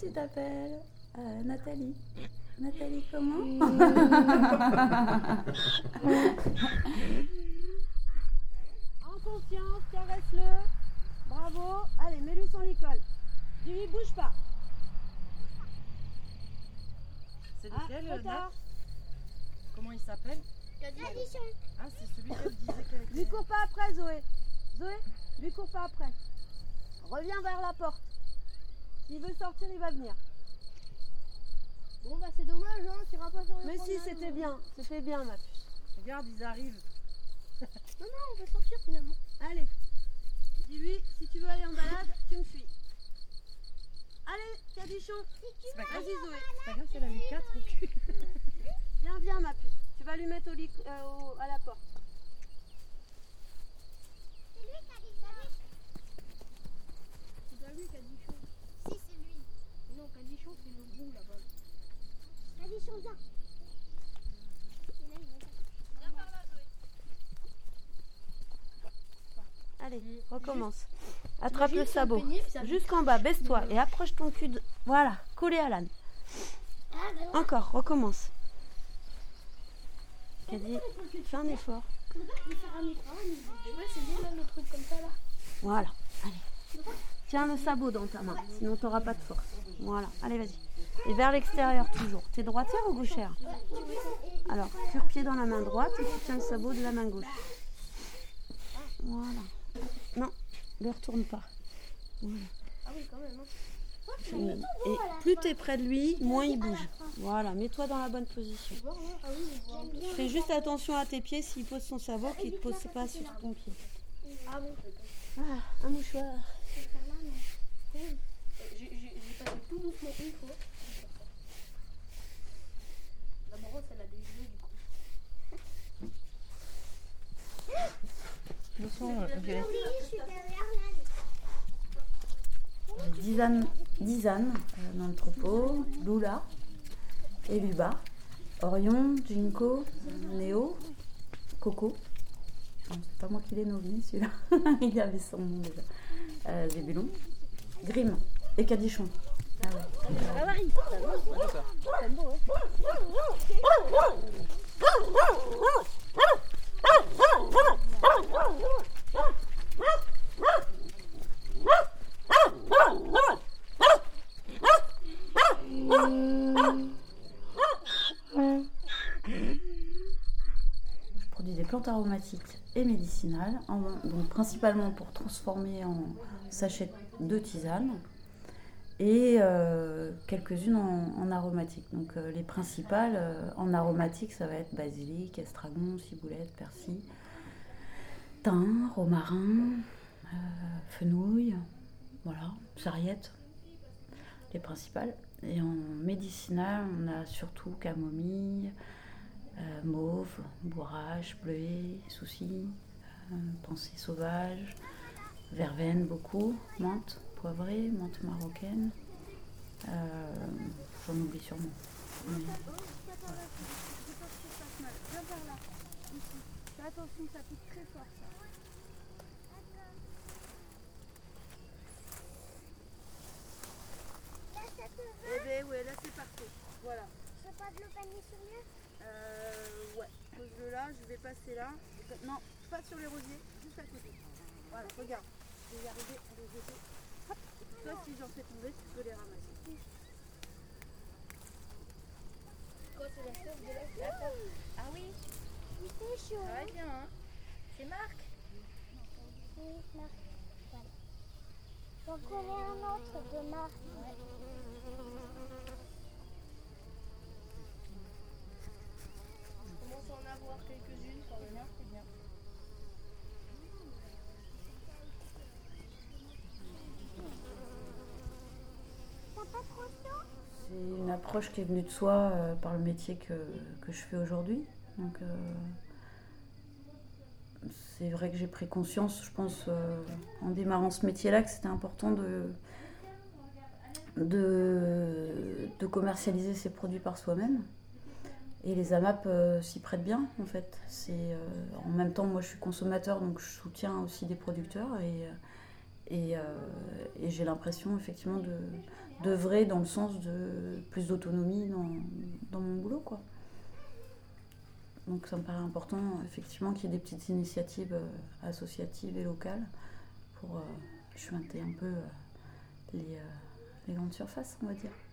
tu t'appelles Nathalie. Nathalie, comment? En confiance, caresse-le. Bravo. Allez, mets-lui son école. Dis-lui, bouge pas. C'est lequel, trop tard. Nat? Comment il s'appelle? Cadichon. Ah, c'est celui qu'elle disait qu'elle était... Lui cours pas après, Zoé. Zoé, lui cours pas après. Reviens vers la porte. S'il veut sortir, il va venir. Bon bah c'est dommage, hein, tu iras pas sur le Mais si, c'était bien, ma puce. Regarde, ils arrivent. Non, on peut sortir finalement. Allez, dis-lui, si tu veux aller en balade, tu me suis. Allez, Cadichon. C'est pas grave, Vas-y, Zoé. c'est pas grave si elle a mis 4 au cul. Viens, ma puce. Tu vas lui mettre au lit, à la porte. C'est lui Cadichon. C'est pas lui Cadichon. Si, c'est lui. Non, Cadichon, c'est le gros là-bas. Cadichon, viens. Viens par là, Zoé. Allez, recommence. Attrape le Juste sabot. le pénis, ça Jusqu'en bas, baisse-toi et approche ton cul. Voilà, collé à l'âne. Ah, bah ouais. Encore, recommence. Caddy, fais un effort. Je vais faire un écran. Je vais essayer même le truc comme ça là. Voilà, allez. Tiens le sabot dans ta main, sinon tu n'auras pas de force. Voilà, allez, vas-y. Et vers l'extérieur toujours. T'es droitière ou gauchère? Alors, cure-pied dans la main droite et tu tiens le sabot de la main gauche. Voilà. Non, ne retourne pas. Voilà. Ah oui, quand même. Hein. Et plus tu es près de lui, moins il bouge. Voilà, mets-toi dans la bonne position. Ah oui, je vois. Fais juste attention à tes pieds s'il pose son sabot, qu'il ne te pose pas sur ton pied. Ah bon. Voilà, un mouchoir. Je vais faire là, mais... J'ai passé tout doucement une fois. La brosse, elle a dégelé du coup. Le son, on dirait... Oui, je suis derrière Dizane dans le troupeau, Lula et Luba, Orion, Jinko, Néo, Coco. Non, c'est pas moi qui l'ai nommé celui-là, il avait son nom déjà. Zébulon, Grimm et Cadichon. Ah ouais. Je produis des plantes aromatiques et médicinales, donc principalement pour transformer en sachets de tisane et quelques-unes en aromatiques. Donc les principales en aromatique, ça va être basilic, estragon, ciboulette, persil, thym, romarin, fenouil, voilà, sarriette, les principales. Et en médicinal, on a surtout camomille, mauve, bourrache, bleuet, souci, pensée sauvage, verveine beaucoup, menthe poivrée, menthe marocaine. J'en oublie sûrement. Mais, Viens par là, ici. Fais attention, ça pique très fort ça. Là, ça te va? Eh bien, ouais, là c'est parfait. Voilà. Je peux pas de le panier sur lui? Ouais, pose-le là, je vais passer là. Non, pas sur les rosiers, juste à côté. Voilà, regarde. Je vais y arriver à les jeter. Hop. Et puis toi, si j'en fais tomber, tu peux les ramasser. Quoi, c'est la sauce de la fleur? Ah oui, Il fait chaud. ça va bien, hein. C'est Marc. Oui, Marc. Voilà. J'en connais un autre de Marc. On commence à en avoir quelques-unes quand même, c'est bien. T'as pas trop chaud? c'est une approche qui est venue de soi par le métier que je fais aujourd'hui. Donc, c'est vrai que j'ai pris conscience, je pense, en démarrant ce métier-là, que c'était important de commercialiser ses produits par soi-même. Et les AMAP s'y prêtent bien, en fait. En même temps, moi, je suis consommateur, donc je soutiens aussi des producteurs. Et j'ai l'impression, effectivement, d'œuvrer dans le sens de plus d'autonomie dans mon boulot, quoi. Donc ça me paraît important, effectivement, qu'il y ait des petites initiatives associatives et locales pour chuinter un peu les grandes surfaces, on va dire.